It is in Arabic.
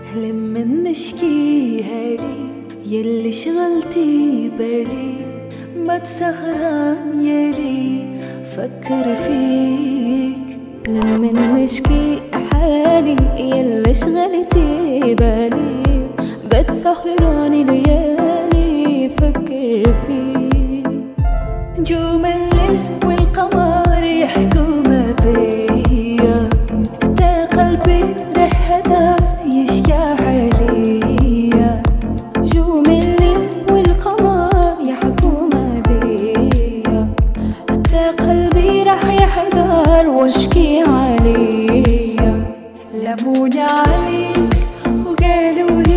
لما نشكيها لي يلي شغلتي بالي، ما تسهران يلي فكر فيك. لما نشكي حالي يلي شغلتي بالي، بتسهران ليالي فكر فيك. نجوم الليل والقمر يحكوا ما بيا، تا قلبي رح دار يشكى عليا. نجوم الليل والقمر يحكوا ما بيا، تا قلبي رح يحضر واشكي عليا. لموني عليك وقالوا لي